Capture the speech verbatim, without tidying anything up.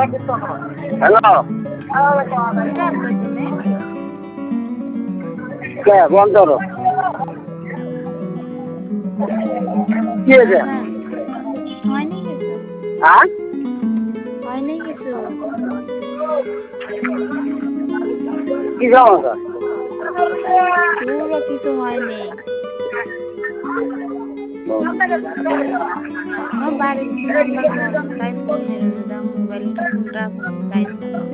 hello কে বন্ধ করো কি হয়েছে হয়নি কিছু হ্যাঁ হয়নি কিছু কি সমস্যা পুরো কিছু হয়নি আমার বাড়ির নাম্বার তাই ফোন মোবাইলটা ফোনটা